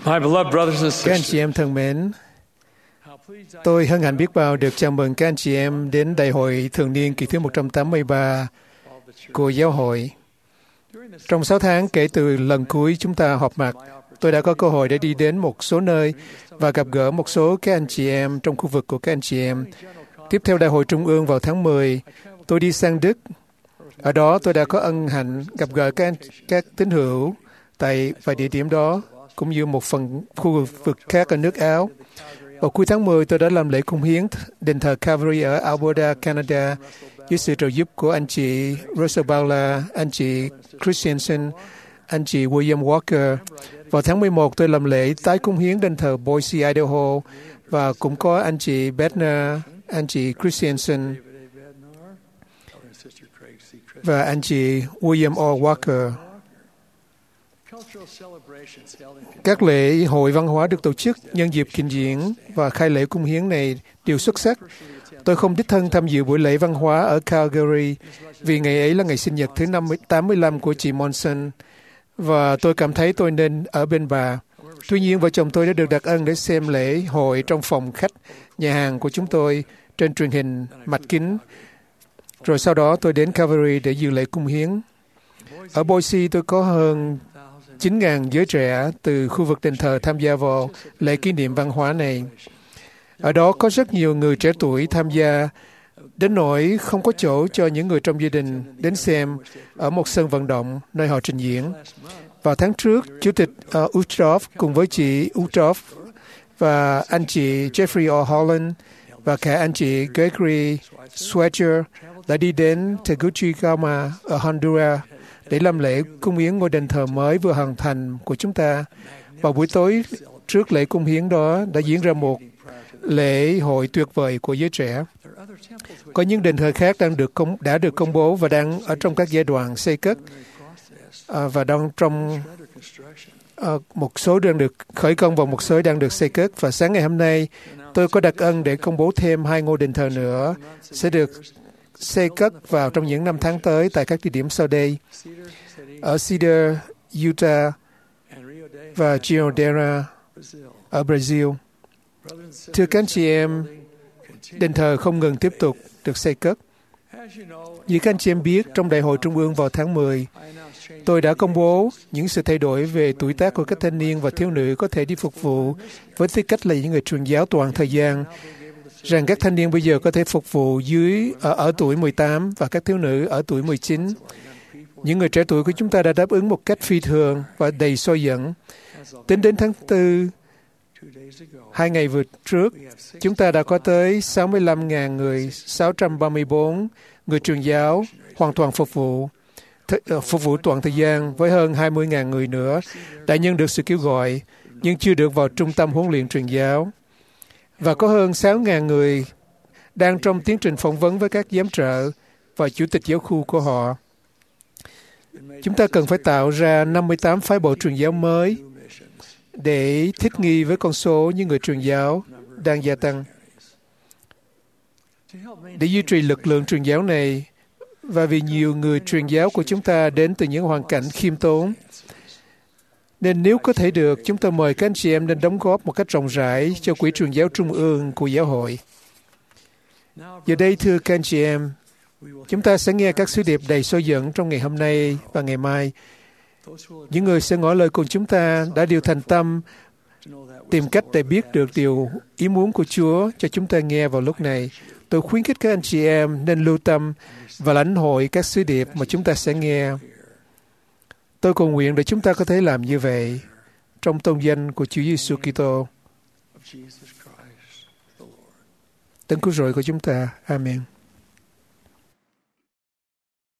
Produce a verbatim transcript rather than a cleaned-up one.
My beloved brothers and Các anh sisters, chị em thân mến, tôi hân hạnh biết bao được chào mừng các anh chị em đến Đại hội Thường niên kỳ thứ một trăm tám mươi ba của Giáo hội. Trong sáu tháng kể từ lần cuối chúng ta họp mặt, tôi đã có cơ hội để đi đến một số nơi và gặp gỡ một số các anh chị em trong khu vực của các anh chị em. Tiếp theo Đại hội Trung ương vào tháng mười, tôi đi sang Đức. Ở đó tôi đã có ân hạnh gặp gỡ các, anh, các tín hữu tại vài địa điểm đó, cũng như một phần khu vực khác ở nước Áo. Vào cuối tháng mười, tôi đã làm lễ cúng hiến đền thờ Calvary ở Alberta, Canada, dưới sự trợ giúp của anh chị Russell Bowler, anh chị Christensen, anh chị William Walker. Vào tháng mười một, tôi làm lễ tái cúng hiến đền thờ Boise, Idaho, và cũng có anh chị Bednar, anh chị Christensen và anh chị William O. Walker. Các lễ hội văn hóa được tổ chức nhân dịp trình diễn và khai lễ cúng hiến này đều xuất sắc. Tôi không đích thân tham dự buổi lễ văn hóa ở Calgary vì ngày ấy là ngày sinh nhật thứ tám mươi lăm của chị Monson và tôi cảm thấy tôi nên ở bên bà. Tuy nhiên, vợ chồng tôi đã được đặc ân để xem lễ hội trong phòng khách nhà hàng của chúng tôi trên truyền hình mạch kính. Rồi sau đó tôi đến Calvary để dự lễ cúng hiến. Ở Boise, tôi có hơn chín nghìn giới trẻ từ khu vực đền thờ tham gia vào lễ kỷ niệm văn hóa này. Ở đó có rất nhiều người trẻ tuổi tham gia, đến nỗi không có chỗ cho những người trong gia đình đến xem ở một sân vận động nơi họ trình diễn. Vào tháng trước, Chủ tịch uh, Utroff cùng với chị Utroff và anh chị Jeffrey O'Holland và cả anh chị Gregory Sweater đã đi đến Tegucigalpa ở Honduras để làm lễ cúng hiến ngôi đền thờ mới vừa hoàn thành của chúng ta. Vào buổi tối trước lễ cúng hiến đó đã diễn ra một lễ hội tuyệt vời của giới trẻ. Có những đền thờ khác đang được công, đã được công bố và đang ở trong các giai đoạn xây cất à, và đang trong à, một số đang được khởi công và một số đang được xây cất. Và sáng ngày hôm nay tôi có đặc ân để công bố thêm hai ngôi đền thờ nữa sẽ được xây cất vào trong những năm tháng tới tại các địa điểm sau đây: ở Cedar, Utah và Rio Dera ở Brazil. Thưa các anh chị em, đền thờ không ngừng tiếp tục được xây cất. Như các anh chị em biết, trong Đại hội Trung ương vào tháng mười, tôi đã công bố những sự thay đổi về tuổi tác của các thanh niên và thiếu nữ có thể đi phục vụ với tư cách là những người truyền giáo toàn thời gian, rằng các thanh niên bây giờ có thể phục vụ dưới ở, ở tuổi mười tám và các thiếu nữ ở tuổi mười chín. Những người trẻ tuổi của chúng ta đã đáp ứng một cách phi thường và đầy soi dẫn. Tính đến tháng tư, hai ngày vừa trước, chúng ta đã có tới sáu mươi lăm nghìn người, sáu trăm ba mươi bốn người truyền giáo hoàn toàn phục vụ, th- phục vụ toàn thời gian với hơn hai mươi nghìn người nữa đã nhận được sự kêu gọi nhưng chưa được vào trung tâm huấn luyện truyền giáo. Và có hơn sáu nghìn người đang trong tiến trình phỏng vấn với các giám trợ và chủ tịch giáo khu của họ. Chúng ta cần phải tạo ra năm mươi tám phái bộ truyền giáo mới để thích nghi với con số những người truyền giáo đang gia tăng. Để duy trì lực lượng truyền giáo này, và vì nhiều người truyền giáo của chúng ta đến từ những hoàn cảnh khiêm tốn, nên nếu có thể được, chúng tôi mời các anh chị em nên đóng góp một cách rộng rãi cho Quỹ truyền giáo Trung ương của Giáo hội. Giờ đây, thưa các anh chị em, chúng ta sẽ nghe các sứ điệp đầy soi dẫn trong ngày hôm nay và ngày mai. Những người sẽ ngỏ lời cùng chúng ta đã đều thành tâm tìm cách để biết được điều ý muốn của Chúa cho chúng ta nghe vào lúc này. Tôi khuyến khích các anh chị em nên lưu tâm và lãnh hội các sứ điệp mà chúng ta sẽ nghe. Tôi cầu nguyện để chúng ta có thể làm như vậy trong tôn danh của Chúa Giêsu Kitô, Đấng Cứu rỗi của chúng ta. Amen.